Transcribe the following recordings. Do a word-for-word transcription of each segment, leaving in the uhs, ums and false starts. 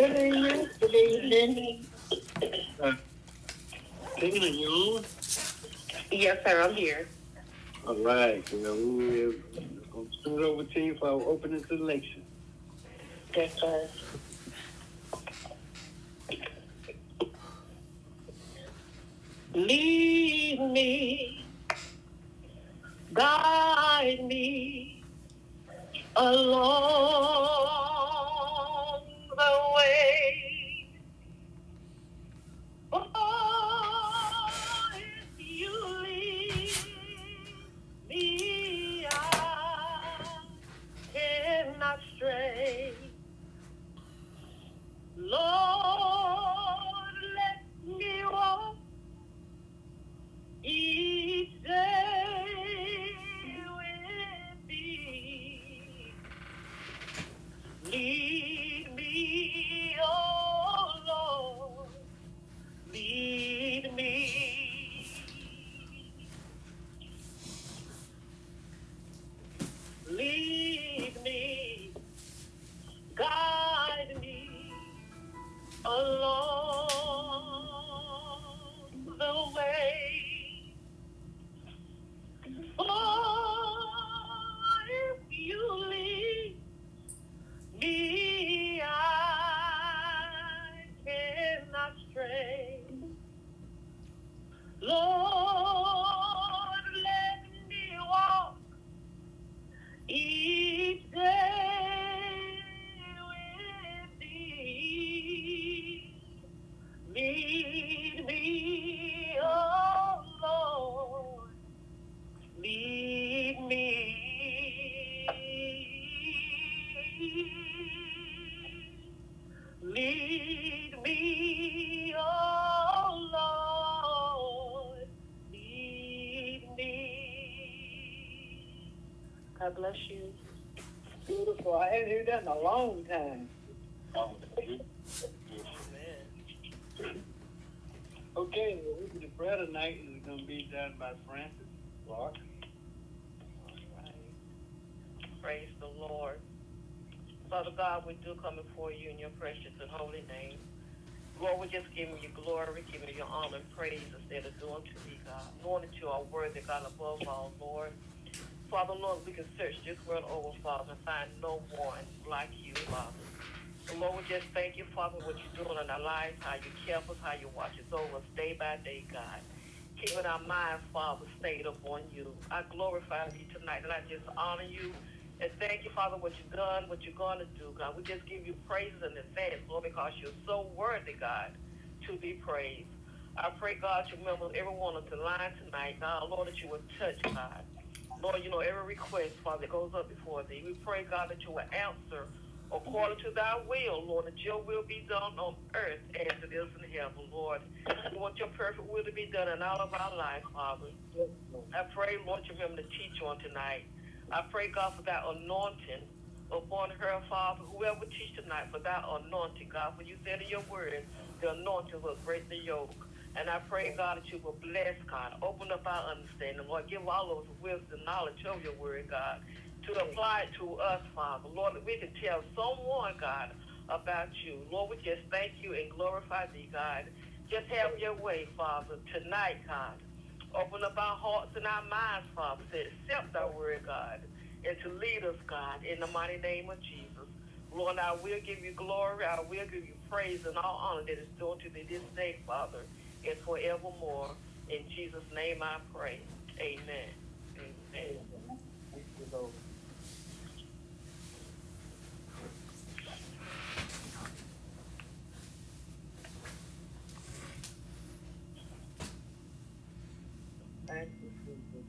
Good evening. Good evening. Uh, Tina, you on? Yes, sir, I'm here. All right. Well, we will turn it over to you for our opening selection. Yes, sir. Lead me, guide me along the way. Oh, if you lead me, I cannot stray. Lord, let me walk each day with thee. Lead me, oh Lord, lead me. Lead me, guide me along the way. For if you lead me, I cannot stray. Lord, let me walk each day with thee. Lead me, oh Lord, lead me. Lead me, oh Lord, lead me. God bless you. Beautiful. I haven't heard that in a long time. Amen. Okay, well, the prayer tonight is going to be done by Francis Clark. All right. Praise the Lord. Father God, we do come before you in your precious and holy name. Lord, we're just giving you glory, giving you honor and praise instead of doing to thee, God. Knowing that you are worthy, God, above all, Lord. Father, Lord, we can search this world over, Father, and find no one like you, Father. So, Lord, we just thank you, Father, what you're doing in our lives, how you care for us, how you watch us over us day by day, God. Keeping our minds, Father, stayed upon you. I glorify you tonight, and I just honor you. And thank you, Father, what you've done, what you're going to do, God. We just give you praises in advance, Lord, because you're so worthy, God, to be praised. I pray, God, you remember everyone on the line tonight, God, Lord, that you would touch, God. Lord, you know every request, Father, that goes up before thee. We pray, God, that you will answer according to thy will, Lord, that your will be done on earth as it is in heaven, Lord. We want your perfect will to be done in all of our lives, Father. I pray, Lord, you remember to teach on tonight. I pray, God, for that anointing upon her, Father, whoever teach tonight, for that anointing, God. For you said in your word, the anointing will break the yoke. And I pray, God, that you will bless, God. Open up our understanding, Lord. Give all of us wisdom, knowledge of your word, God, to apply it to us, Father. Lord, that we can tell someone, God, about you. Lord, we just thank you and glorify thee, God. Just have your way, Father, tonight, God. Open up our hearts and our minds, Father, to accept our word, God, and to lead us, God, in the mighty name of Jesus. Lord, I will give you glory. I will give you praise and all honor that is due to thee this day, Father, and forevermore. In Jesus' name I pray. Amen. Amen. Thank you, Lord. Thank you, Jesus.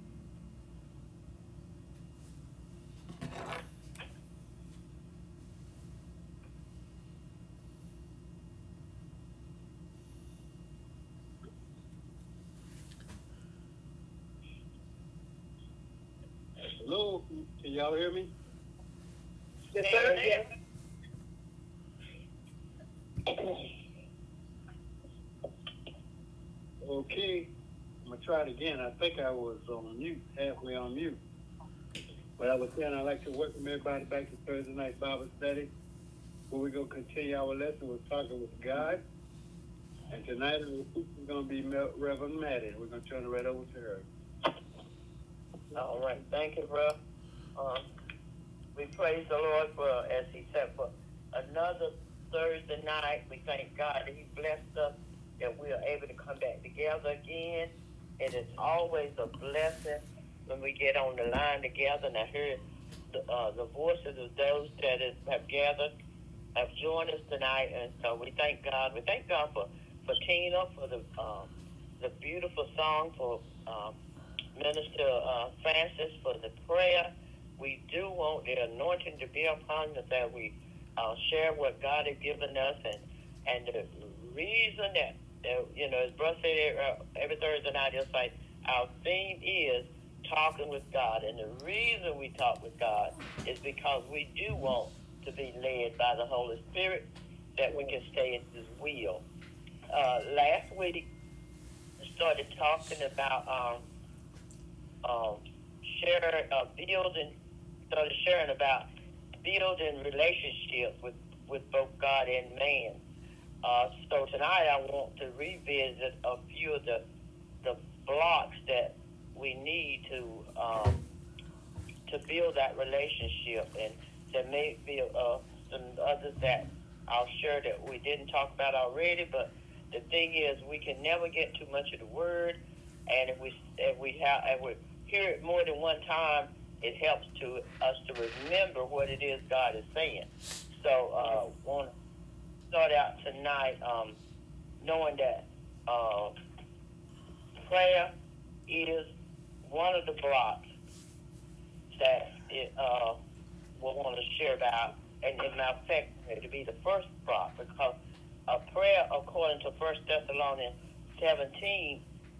Hello, can y'all hear me? Yes, sir. Yes. Okay, I'm gonna try it again. I think I was on mute, halfway on mute. But I was saying I'd like to welcome everybody back to Thursday night Bible study. where we're going to continue our lesson with talking with God. And tonight our speaker is going to be Reverend Maddie. We're going to turn it right over to her. All right. Thank you, bro. Um, we praise the Lord for, as he said, for another Thursday night. We thank God that he blessed us, that we are able to come back together again. It is always a blessing when we get on the line together. And I heard the, uh, the voices of those that is, have gathered, have joined us tonight. And so we thank God. We thank God for, for Tina, for the um, the beautiful song, for um, Minister uh, Francis, for the prayer. We do want the anointing to be upon us, that we uh, share what God has given us. And, and the reason that, that, you know, as Bruce said uh, every Thursday night, he'll say, our theme is talking with God. And the reason we talk with God is because we do want to be led by the Holy Spirit, that we can stay in his will. Uh, last week, we started talking about um, um, sharing, uh, building, started sharing about building relationships with, with both God and man. Uh, so tonight I want to revisit a few of the the blocks that we need to um, to build that relationship, and there may be uh, some others that I'll share that we didn't talk about already. But the thing is, we can never get too much of the word, and if we if we have if we hear it more than one time, it helps to us to remember what it is God is saying. So uh, want to start out tonight um, knowing that uh, prayer is one of the blocks that it, uh, we'll want to share about, and in my fact, to be the first block, because a prayer, according to First Thessalonians seventeen,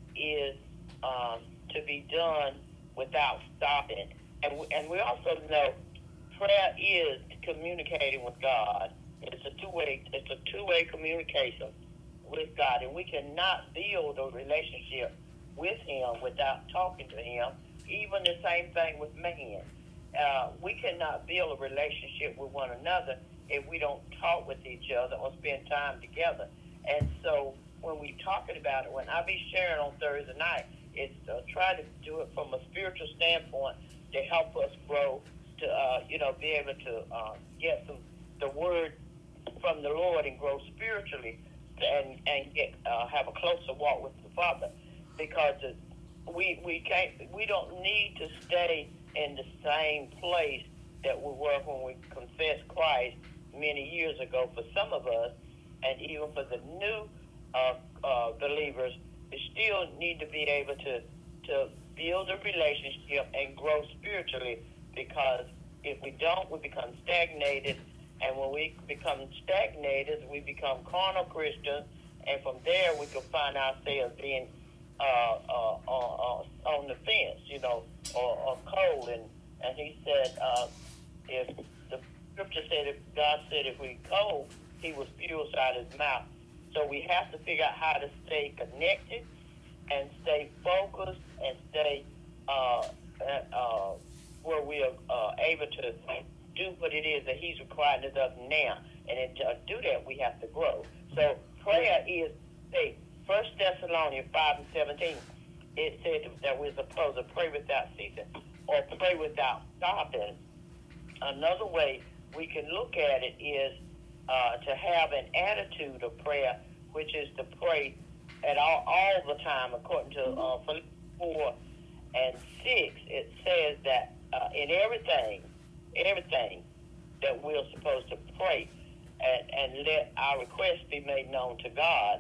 is um, to be done without stopping. And we, and we also know prayer is communicating with God. It's a two-way, it's a two-way communication with God, and we cannot build a relationship with him without talking to him. Even the same thing with man. Uh, we cannot build a relationship with one another if we don't talk with each other or spend time together. And so when we're talking about it, when I be sharing on Thursday night, it's uh, try to do it from a spiritual standpoint to help us grow, to uh, you know, be able to uh, get some the word from the Lord and grow spiritually, and and get uh, have a closer walk with the Father, because it, we we can't we don't need to stay in the same place that we were when we confessed Christ many years ago. For some of us, and even for the new uh, uh, believers, we still need to be able to to build a relationship and grow spiritually, because if we don't, we become stagnated. And when we become stagnated, we become carnal Christians, and from there we can find ourselves being uh, uh, uh, uh, on the fence, you know, or, or cold. And, and he said, uh, if the scripture said, if God said if we cold, he will spew us out his mouth. So we have to figure out how to stay connected and stay focused and stay uh, uh, where we are uh, able to do what it is that he's requiring of us now. And to do that, we have to grow. So prayer is, say, First Thessalonians five and seventeen, it said that we're supposed to pray without ceasing or pray without stopping. Another way we can look at it is uh, to have an attitude of prayer, which is to pray at all, all the time. According to uh, Philippians four and six, it says that uh, in everything, everything that we're supposed to pray and, and let our requests be made known to God.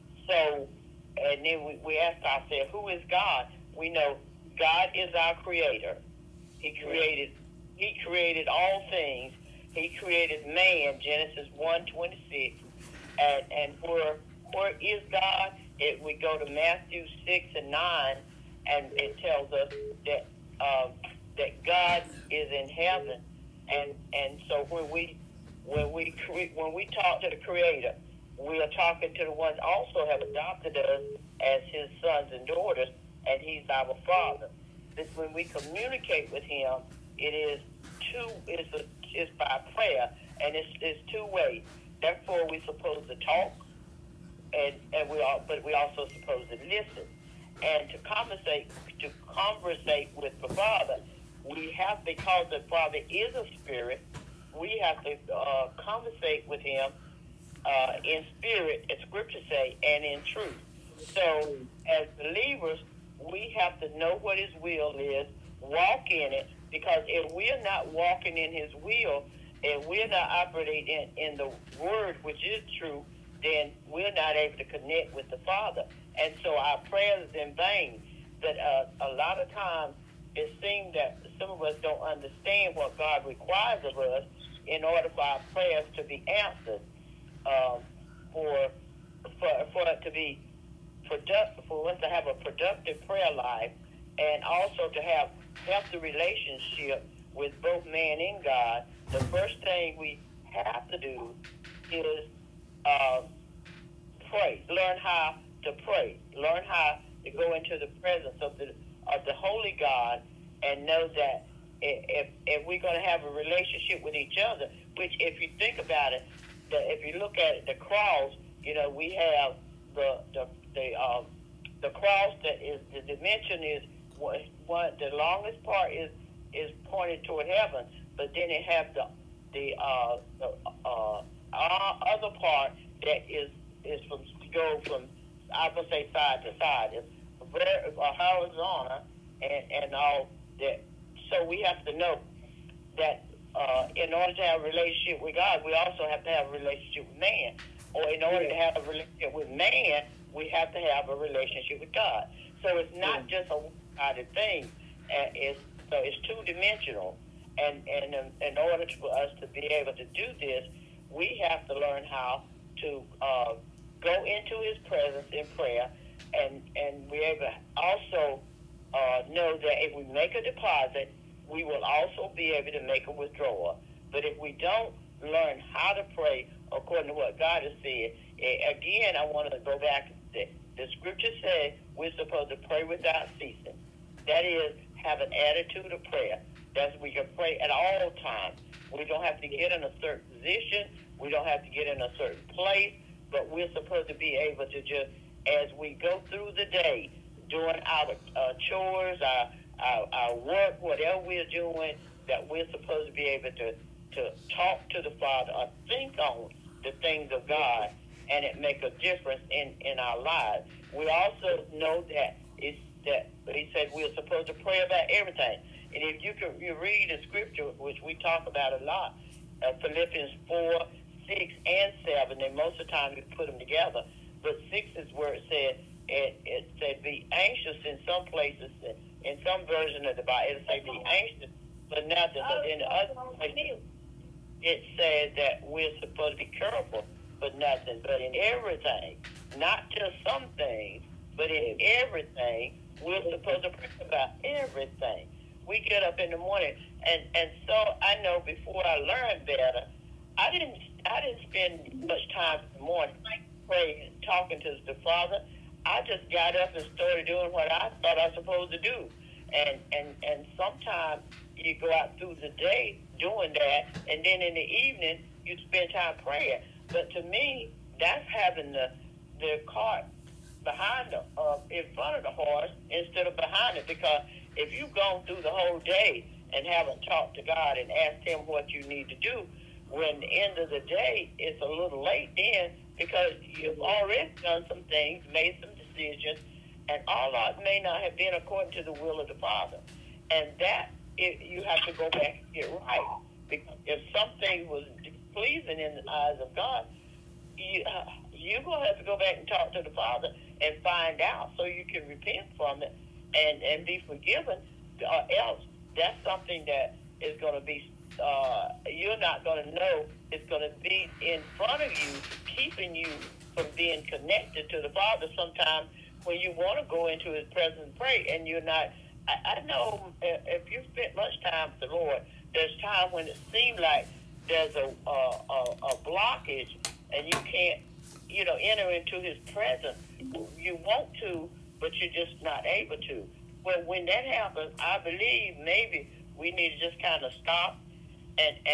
So, and then we, we ask ourselves, who is God? We know God is our creator. He created He created all things. He created man, Genesis one twenty-six. And and where where is God? It, we go to Matthew six and nine, and it tells us that um, that God is in heaven. And and so when we when we when we talk to the Creator, we are talking to the ones also have adopted us as his sons and daughters, and he's our Father. This, when we communicate with him, it is two. It's a, it's by prayer, and it's, it's two ways. Therefore, we're supposed to talk, and, and we are, but we also supposed to listen. And to conversate, to conversate with the Father, we have, because the Father is a spirit, we have to uh, conversate with him uh, in spirit, as Scripture say, and in truth. So, as believers, we have to know what his will is, walk in it, because if we're not walking in his will, and we're not operating in, in the word, which is true, then we're not able to connect with the Father. And so our prayers is in vain. But uh, a lot of times it seems that some of us don't understand what God requires of us in order for our prayers to be answered, um, for, for, for it to be productive, for us to have a productive prayer life, and also to have healthy relationship with both man and God. The first thing we have to do is uh, pray. Learn how to pray. Learn how to go into the presence of the of the Holy God, and know that if if we're going to have a relationship with each other, which if you think about it, the, if you look at it, the cross, you know, we have the the the um, the cross that is the dimension is one, one the longest part is is pointed toward heaven, but then it has the the uh, the uh, other part that is is from go from I would say side to side. It's very uh, horizontal and and all that. So we have to know that uh, in order to have a relationship with God, we also have to have a relationship with man. Or in order to have a relationship with man, we have to have a relationship with God. So it's not just a one-sided thing. Uh, it's, so it's two-dimensional. And, and um, in order for us to be able to do this, we have to learn how to uh, go into his presence in prayer, and, and we're able to also uh, know that if we make a deposit, we will also be able to make a withdrawal. But if we don't learn how to pray according to what God has said, again, I want to go back to the, the scripture says we're supposed to pray without ceasing. That is, have an attitude of prayer. That's we can pray at all times. We don't have to get in a certain position. We don't have to get in a certain place. But we're supposed to be able to just, as we go through the day, doing our uh, chores, our, our our work, whatever we're doing, that we're supposed to be able to, to talk to the Father or think on the things of God, and it make a difference in, in our lives. We also know that it's that he said we're supposed to pray about everything. And if you can you read the scripture, which we talk about a lot, uh, Philippians four, six, and seven, and most of the time we put them together. But six is where it said, it, it said be anxious in some places. In some version of the Bible, it said be anxious for nothing. But in the other places, it says that we're supposed to be careful for nothing, but in everything. Not just some things, but in everything, we're supposed to pray about everything. We get up in the morning, and, and so I know before I learned better, I didn't I didn't spend much time in the morning praying and talking to the Father. I just got up and started doing what I thought I was supposed to do. And, and, and sometimes you go out through the day doing that, and then in the evening you spend time praying. But to me, that's having the the cart behind the, uh, in front of the horse instead of behind it. Because if you've gone through the whole day and haven't talked to God and asked him what you need to do, when the end of the day, it's a little late then, because you've already done some things, made some decisions, and all of it may not have been according to the will of the Father. And that, it, you have to go back and get right. Because if something was pleasing in the eyes of God, you, uh, you're going to have to go back and talk to the Father and find out so you can repent from it and, and be forgiven, or else that's something that is going to be Uh, you're not going to know. It's going to be in front of you, keeping you from being connected to the Father. Sometimes when you want to go into his presence and pray, and you're not, I, I know if you spent much time with the Lord, there's times when it seems like there's a, a, a, a blockage, and you can't, you know, enter into his presence. You want to, but you're just not able to. Well, when that happens, I believe maybe we need to just kind of stop and and re,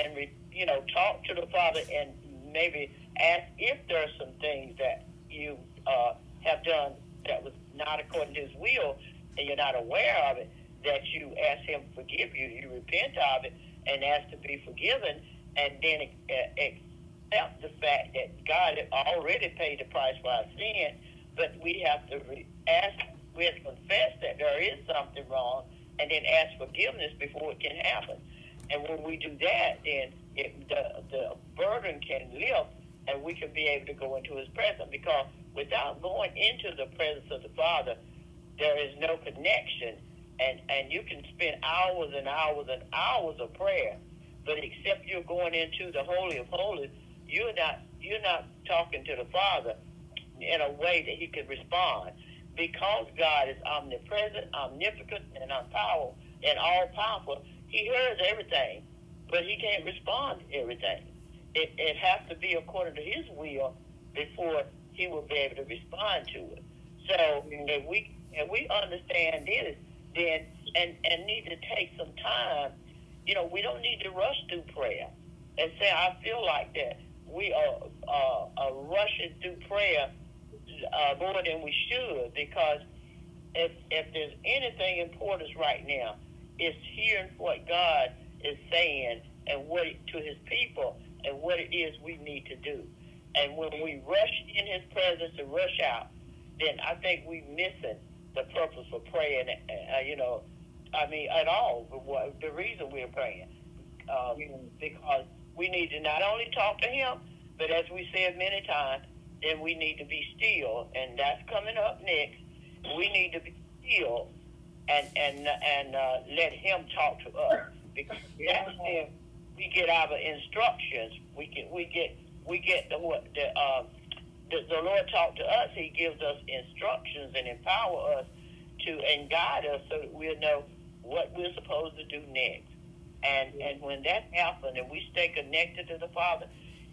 you know, talk to the Father and maybe ask if there are some things that you uh, have done that was not according to His will, and you're not aware of it, that you ask Him to forgive you, you repent of it, and ask to be forgiven, and then accept the fact that God had already paid the price for our sin, but we have to re- ask, we have to confess that there is something wrong, and then ask forgiveness before it can happen. And when we do that, then it, the, the burden can lift, and we can be able to go into His presence, because without going into the presence of the Father, there is no connection, and, and you can spend hours and hours and hours of prayer, but except you're going into the Holy of Holies, you're not you're not talking to the Father in a way that He can respond, because God is omnipresent, omnipotent, and all and all powerful. He hears everything, but He can't respond to everything. It, it has to be according to His will before He will be able to respond to it. So if we if we understand this, then and and need to take some time, you know, we don't need to rush through prayer and say, I feel like that we are, uh, are rushing through prayer uh, more than we should, because if if there's anything important right now, it's hearing what God is saying and what it, to His people, and what it is we need to do. And when we rush in His presence and rush out, then I think we're missing the purpose for praying, uh, you know, I mean, at all, the reason we're praying. Um, because we need to not only talk to Him, but as we said many times, then we need to be still, and that's coming up next. We need to be still and and and uh, let Him talk to us, because that's when we get our instructions. We can we get we get the what the uh, the, the Lord talk to us. He gives us instructions and empower us to and guide us so that we'll know what we're supposed to do next. And and when that happens and we stay connected to the Father,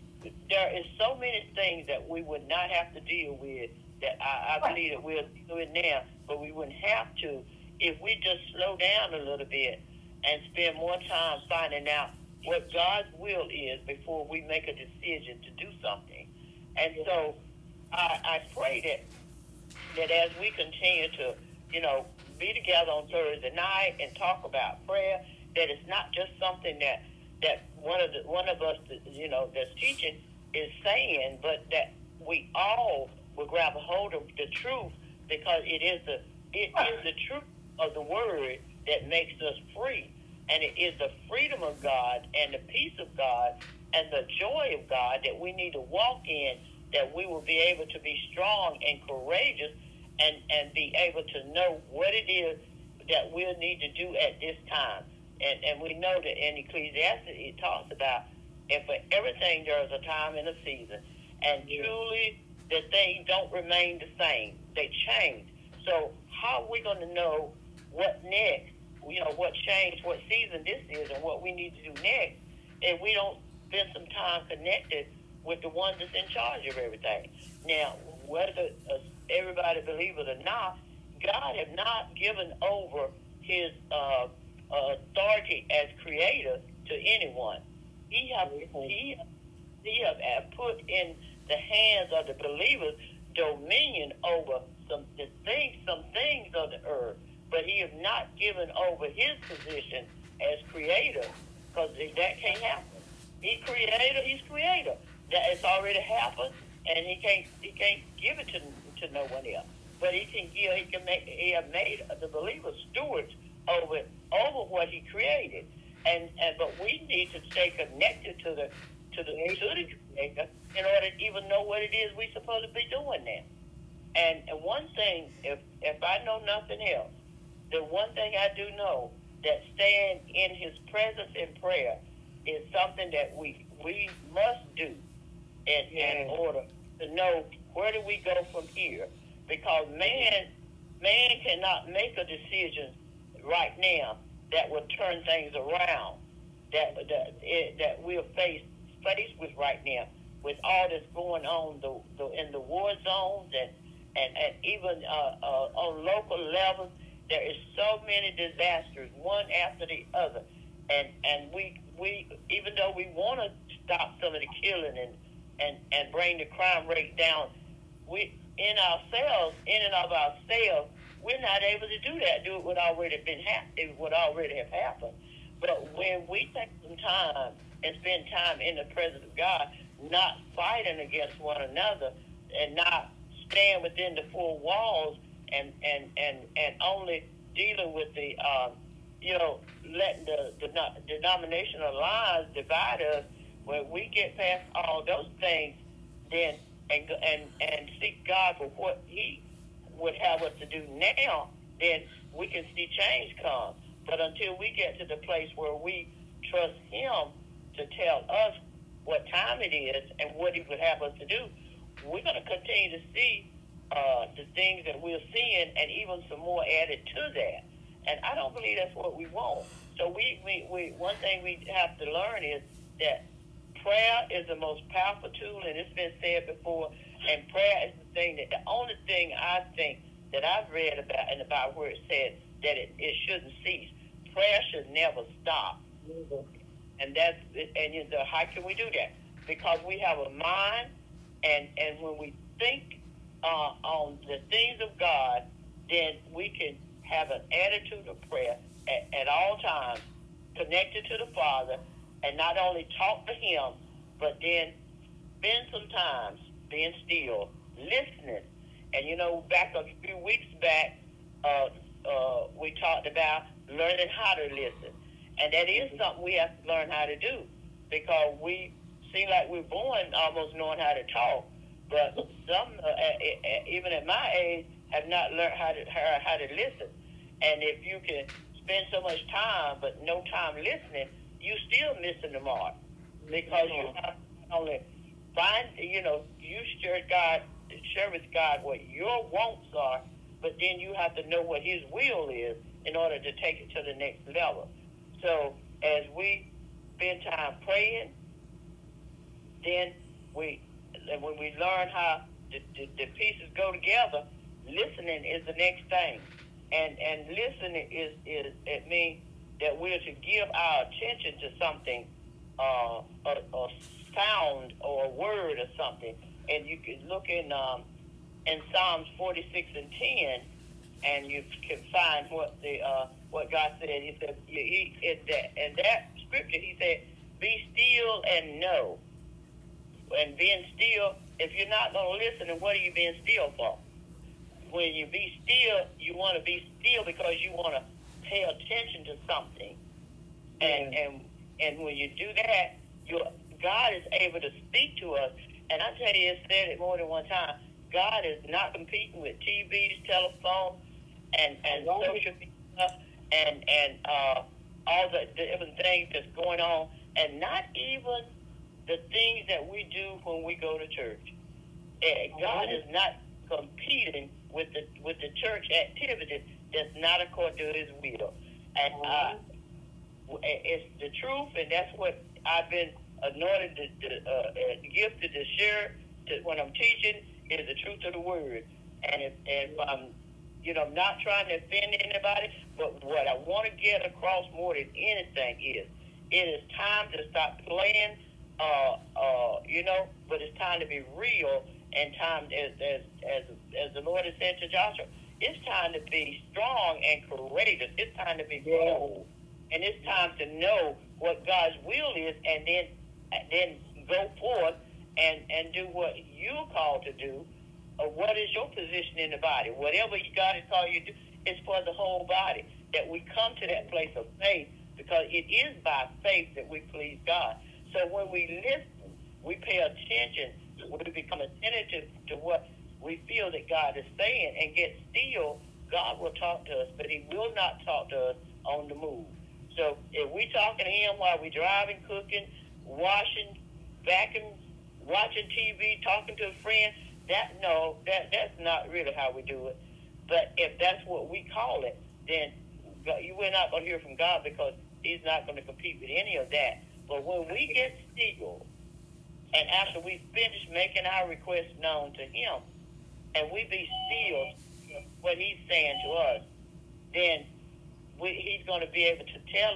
there is so many things that we would not have to deal with that I, I believe that we'll do it now, but we wouldn't have to if we just slow down a little bit and spend more time finding out what God's will is before we make a decision to do something. And so I, I pray that that as we continue to, you know, be together on Thursday night and talk about prayer, that it's not just something that that one of the one of us, you know, that's teaching is saying, but that we all will grab a hold of the truth, because it is the it is the truth of the Word that makes us free, and it is the freedom of God and the peace of God and the joy of God that we need to walk in, that we will be able to be strong and courageous, and and be able to know what it is that we'll need to do at this time. And and we know that in Ecclesiastes it talks about, and for everything there is a time and a season. And truly the things don't remain the same. They change. So how are we going to know what next, you know, what change, what season this is, and what we need to do next, if we don't spend some time connected with the one that's in charge of everything? Now, whether uh, everybody believes it or not, God has not given over His uh, uh, authority as creator to anyone. He have he he have put in the hands of the believers dominion over some the things, some things of the earth, but He has not given over His position as creator, because that can't happen. He creator, He's creator. That it's already happened, and He can't He can't give it to to no one else. But He can give. He can make. He have made the believers stewards over over what He created, and and but we need to stay connected to the to the to the Creator in order to even know what it is we're supposed to be doing now. And and one thing, if if I know nothing else, the one thing I do know, that staying in His presence in prayer is something that we we must do in, yeah. in order to know where do we go from here. Because man man cannot make a decision right now that will turn things around, that that, it, that we're faced faced with right now, with all that's going on the, the in the war zones and and, and even uh, uh, on local levels. There is so many disasters, one after the other, and and we we even though we want to stop some of the killing and and and bring the crime rate down, we in ourselves, in and of ourselves, we're not able to do that. Do it what already been hap- it would already have happened. But when we take some time and spend time in the presence of God, not fighting against one another, and not staying within the four walls, and and and and only dealing with the um, you know, letting the, the denominational lines divide us, when we get past all those things, then and and and seek God for what He would have us to do now, then we can see change come. But until we get to the place where we trust Him to tell us what time it is and what He would have us to do, we're going to continue to see uh, the things that we're seeing, and even some more added to that. And I don't believe that's what we want. So we, we, we one thing we have to learn is that prayer is the most powerful tool, and it's been said before, and prayer is the thing that, the only thing I think that I've read about in the Bible where it says that it, it shouldn't cease. Prayer should never stop. Mm-hmm. And that's, and you know, how can we do that? Because we have a mind, and, and when we think uh, on the things of God, then we can have an attitude of prayer at, at all times, connected to the Father, and not only talk to Him, but then spend some time being still, listening. And you know, back a few weeks back, uh, uh, we talked about learning how to listen. And that is something we have to learn how to do, because we seem like we're born almost knowing how to talk, but some, uh, even at my age, have not learned how to how to listen. And if you can spend so much time but no time listening, you still missing the mark, because you have to only find, you know, you share God, share with God what your wants are, but then you have to know what His will is in order to take it to the next level. So as we spend time praying, then we, when we learn how the, the, the pieces go together, listening is the next thing. And and listening is, is it means that we're to give our attention to something, uh, a, a sound or a word or something. And you can look in um, in Psalms forty-six and ten, and you can find what the uh, what God said. He said, he, in that, in that scripture, He said, "Be still and know." And being still, if you're not going to listen, then what are you being still for? When you be still, you want to be still because you want to pay attention to something. And mm. and and when you do that, your God is able to speak to us. And I tell you, it's said it more than one time. God is not competing with T Vs, telephone, and, and social media, and and uh, all the, the different things that's going on, and not even the things that we do when we go to church. And God is not competing with the with the church activities that's not according to His will. And uh, it's the truth, and that's what I've been anointed to, to uh, gifted to share to, when I'm teaching, is the truth of the word. And if, if I'm, you know, not trying to offend anybody, but what I want to get across more than anything is, it is time to stop playing, uh, uh, you know, but it's time to be real, and time, as as as, as the Lord has said to Joshua, it's time to be strong and courageous. It's time to be bold, and it's time to know what God's will is, and then and then go forth and, and do what you're called to do, or what is your position in the body. Whatever God has called you to do, it's for the whole body, that we come to that place of faith, because it is by faith that we please God. So when we listen, we pay attention, we become attentive to what we feel that God is saying, and get still, God will talk to us, but He will not talk to us on the move. So if we talking to Him while we driving, cooking, washing, vacuuming, watching T V, talking to a friend, that no, that that's not really how we do it. But if that's what we call it, then we're not going to hear from God, because He's not going to compete with any of that. But when we get still, and after we finish making our requests known to Him, and we be still what He's saying to us, then we, He's going to be able to tell us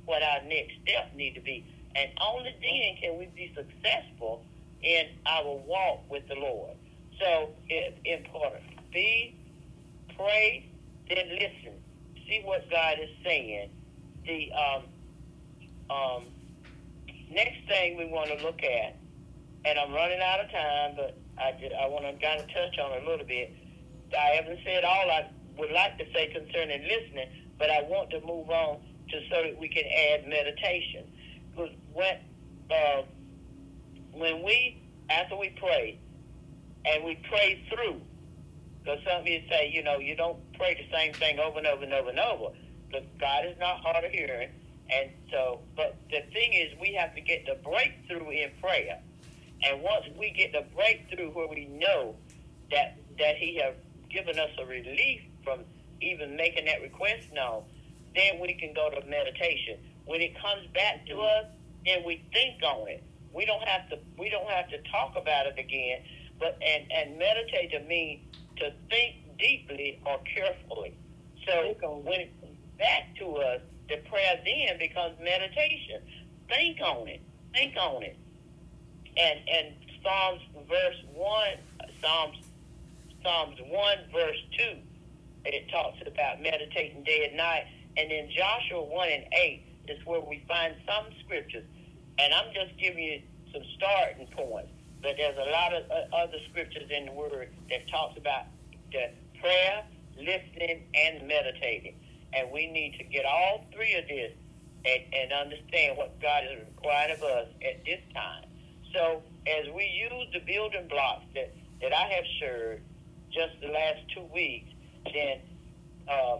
what our next steps need to be. And only then can we be successful in our walk with the Lord. So it's important. Be, pray, then listen. See what God is saying. The um, um, next thing we want to look at, and I'm running out of time, but I, just, I want to kind of touch on it a little bit. I haven't said all I would like to say concerning listening, but I want to move on to so that we can add meditation. Because when, uh, when we, after we pray, and we pray through, because some of you say, you know, you don't pray the same thing over and over and over and over, because God is not hard of hearing. And so, but the thing is, we have to get the breakthrough in prayer. And once we get the breakthrough where we know that that he has given us a relief from even making that request known, then we can go to meditation. When it comes back to us, then we think on it. We don't have to we don't have to talk about it again. But and, and meditate to mean to think deeply or carefully. So when it comes back to us, the prayer then becomes meditation. Think on it. Think on it. And and Psalms verse one, Psalms Psalms one verse two, it talks about meditating day and night. And then Joshua one and eight is where we find some scriptures. And I'm just giving you some starting points. But there's a lot of uh, other scriptures in the Word that talks about the prayer, listening, and meditating. And we need to get all three of this and, and understand what God is requiring of us at this time. So as we use the building blocks that, that I have shared just the last two weeks, then uh,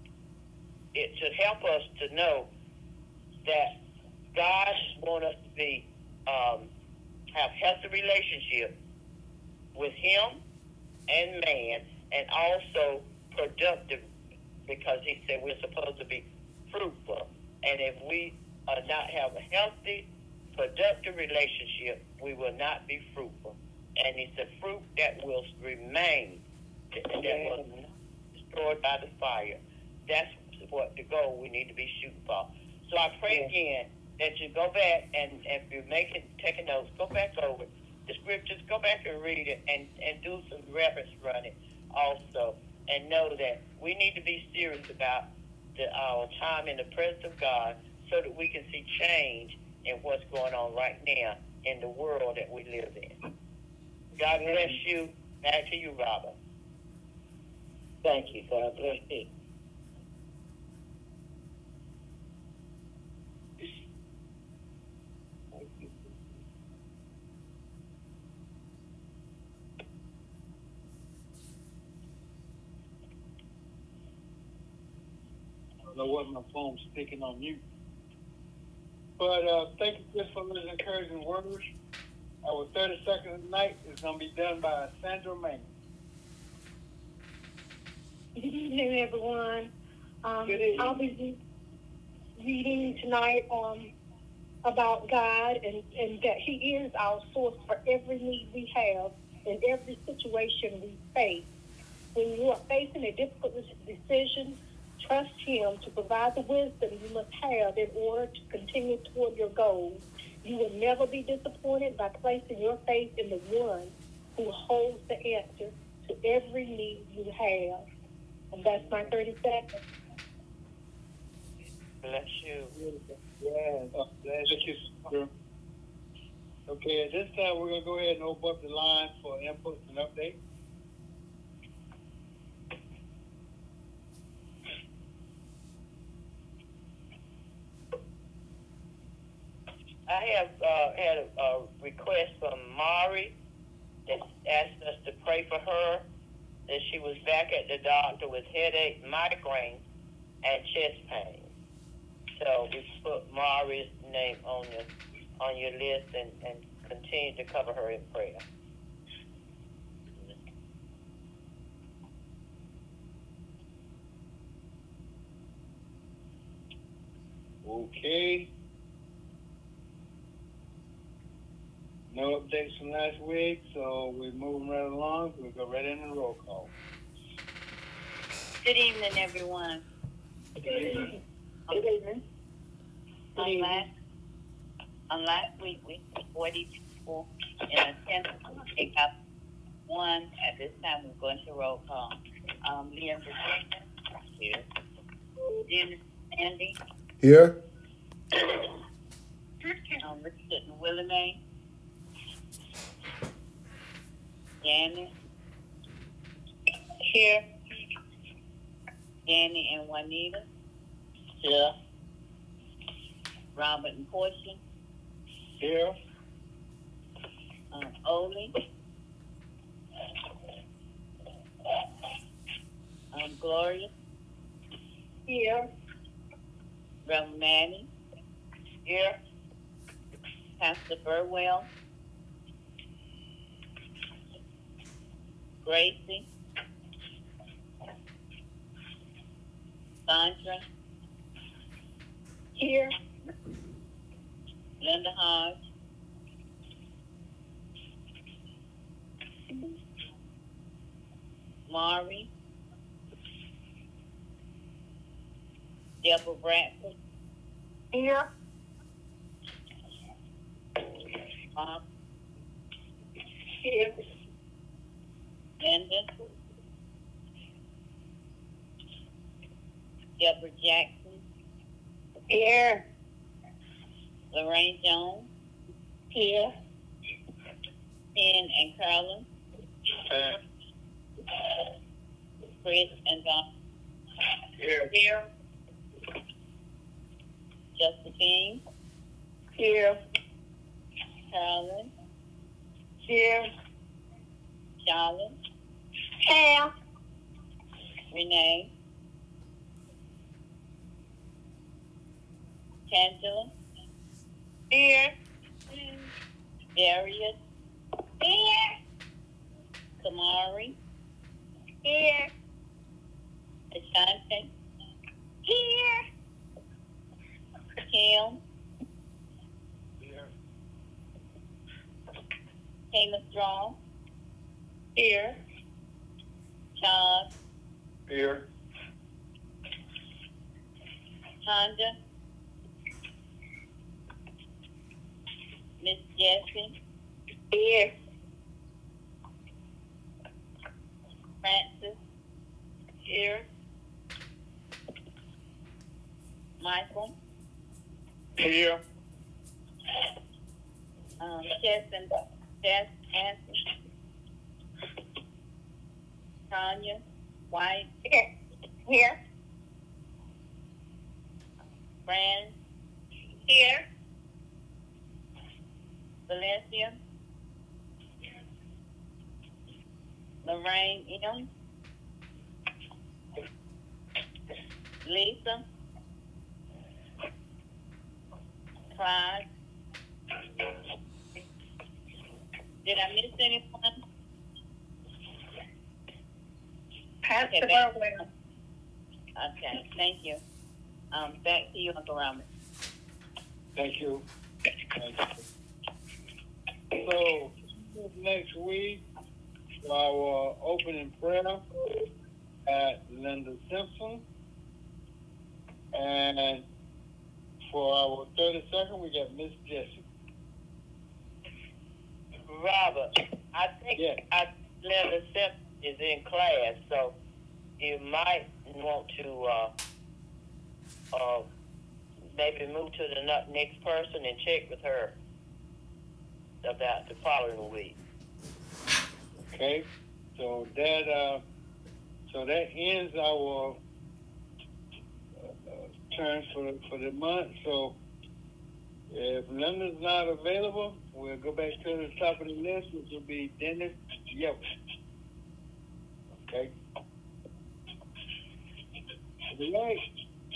it should help us to know that God wants us to be um, have healthy relationship with him and man, and also productive, because he said we're supposed to be fruitful. And if we uh, not have a healthy, productive relationship, we will not be fruitful. And it's a fruit that will remain, that will not be destroyed by the fire. That's what the goal we need to be shooting for. So I pray again that you go back and, and if you're making, taking notes, go back over the scriptures, go back and read it, and, and do some reference running also. And know that we need to be serious about the, our time in the presence of God so that we can see change in what's going on right now in the world that we live in. God bless you. Back to you, Robert. Thank you. God bless you. I don't know what my phone's sticking on mute. But uh, thank you, Chris, for those encouraging words. Our thirty seconds night is going to be done by Sandra May. Good evening, everyone. Um, Good evening. I'll be reading tonight um, about God and, and that he is our source for every need we have in every situation we face. When you are facing a difficult decision, trust him to provide the wisdom you must have in order to continue toward your goals. You will never be disappointed by placing your faith in the one who holds the answer to every need you have. And that's my thirty seconds. Bless you. Yes. Uh, bless you, sister. Okay, at this time, we're going to go ahead and open up the line for inputs and updates. I have uh, had a, a request from Mari that asked us to pray for her, that she was back at the doctor with headache, migraine, and chest pain. So we put Mari's name on your on your list and, and continue to cover her in prayer. Okay. No updates from last week, so we're moving right along. We'll go right into the roll call. Good evening, everyone. Good evening. Good evening. Unless, unless we, we forty people in attendance, we have one. At this time, we're going to roll call. Um, Leah Virginia, here. Dennis Sandy. Here. Um, Richard and Willie Mae. Janet. Here. Danny and Juanita. Here. Robert and Portia. Here. Um, Oli. Um, Gloria. Here. Reverend Manny. Here. Pastor Burwell. Gracie. Sandra. Here. Linda Hodge. Mari. Deborah Bradford. Here. Bob. Here. Linda. Deborah Jackson. Here. Lorraine Jones. Here. Ken and Carolyn. Uh, Chris and Don. here. Here. Josephine. Here. Carolyn. Here. Charlotte. Here. Renee. Tangela. Here. Darius. Here. Kamari. Here. Ashante. Here. Kim. Here. Taylor Strong. Here. Charles. Here. Honda. Miss Jessie. Here. Francis. Here. Michael. Here. Um, Chess and Chess Anthony. Tanya. White. Here. Here. Fran. Here. Valencia. Lorraine M. Lisa. Clyde. Did I miss anyone? Pastor Okay, back- Burwell. Okay, thank you. Um, back to you, Uncle Robert. Thank you. Thank you. So, next week, for our opening prayer at Linda Simpson. And for our thirty-second, we got Miss Jessie. Robert, I think Yeah. I, Linda Simpson is in class, so you might want to uh, uh, maybe move to the ne- next person and check with her about the following week. Okay, so that uh, so that ends our uh, uh, turn for the, for the month. So if Linda's not available, we'll go back to the top of the list, which will be Dennis Yelp. Okay. All right.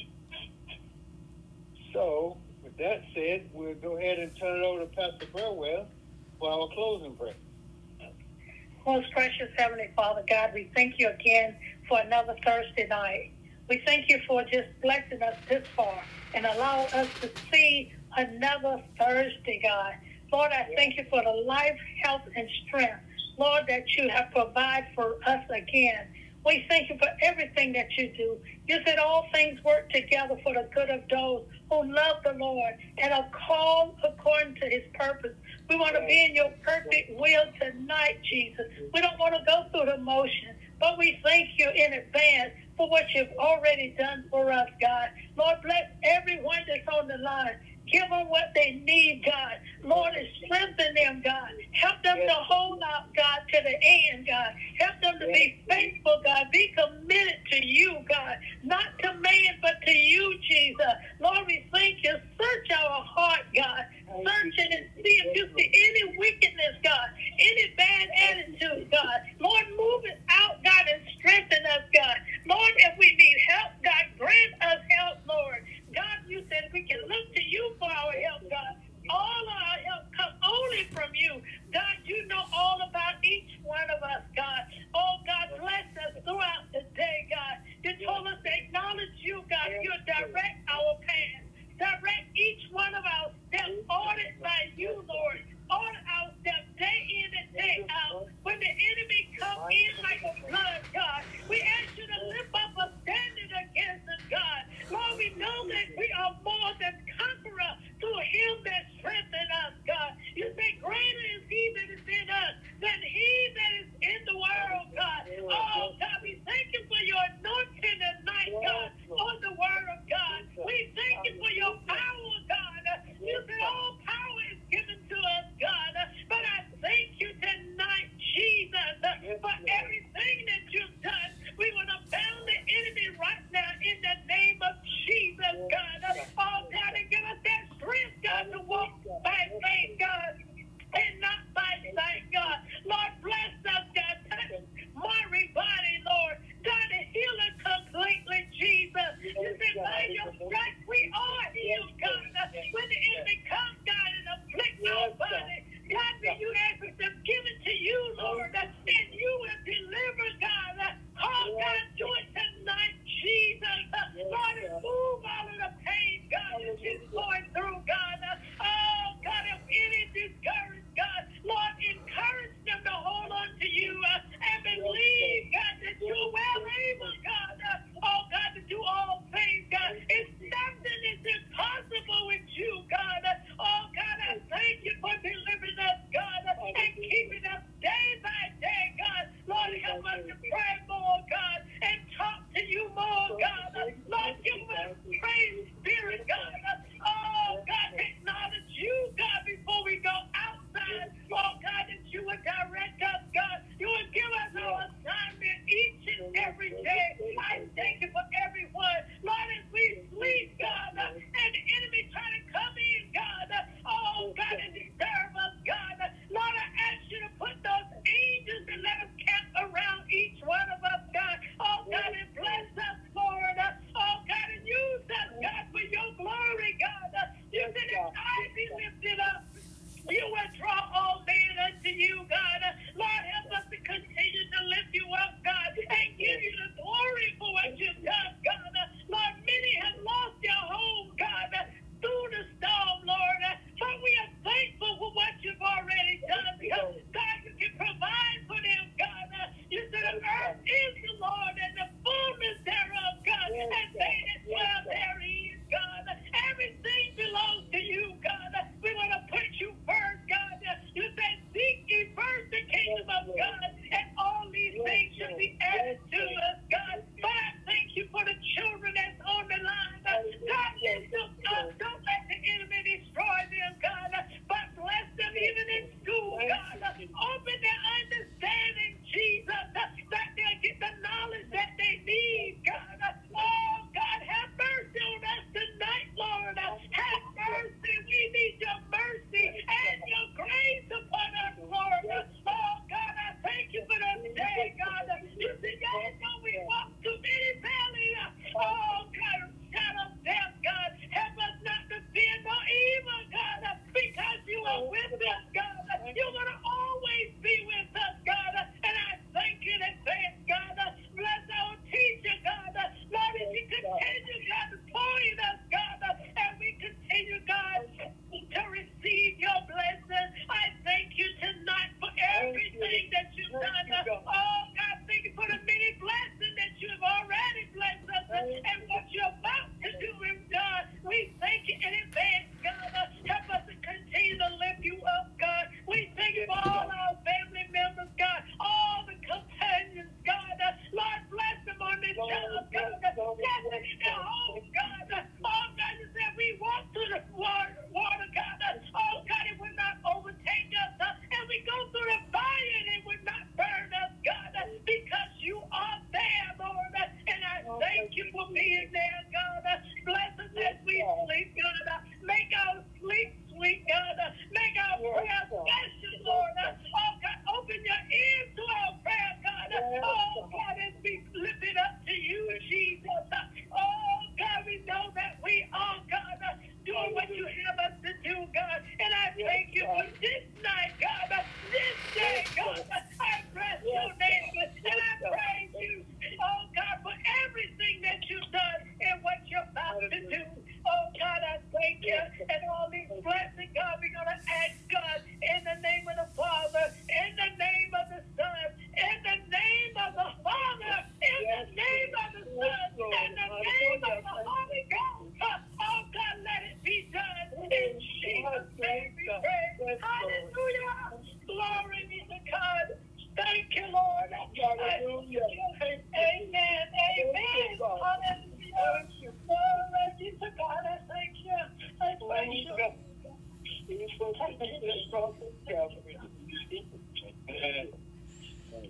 So with that said, we'll go ahead and turn it over to Pastor Burwell for our closing prayer. Most precious Heavenly Father, God, we thank you again for another Thursday night. We thank you for just blessing us this far and allow us to see another Thursday, God. Lord, I thank you for the life, health, and strength, Lord, that you have provided for us again. We thank you for everything that you do. You said all things work together for the good of those who love the Lord and are called according to his purpose. We want to be in your perfect will tonight, Jesus. We don't want to go through the motion, but we thank you in advance for what you've already done for us, God. Lord, bless everyone that's on the line. Give them what they need, God. Lord, and strengthen them, God. Help them to hold out, God, to the end, God. Help them to be faithful, God. Be committed to you, God. Not to man, but to you, Jesus. Lord, we thank you. Search our heart, God. Search it and see if you see any wickedness, God. Any bad attitude, God. Lord, move it out, God, and strengthen us, God. Lord, if we need help, God, grant us help, Lord. God, you said we can look to you for our help, God. All our help comes only from you. God, you know all about each one of us, God. Oh, God, bless us throughout the day, God. You told us to acknowledge you, God. You direct our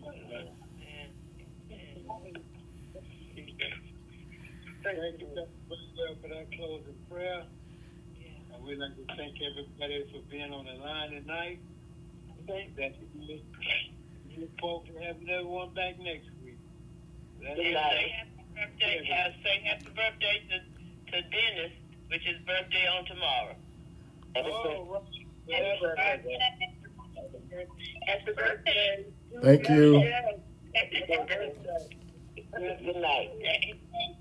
Thank you for that closing prayer. And we'd like to thank everybody for being on the line tonight. That we look forward to having everyone back next week. That's And say happy birthday, uh, say happy birthday to, to Dennis, which is birthday on tomorrow. Happy oh, birthday. right. Happy birthday. Thank you. Good night.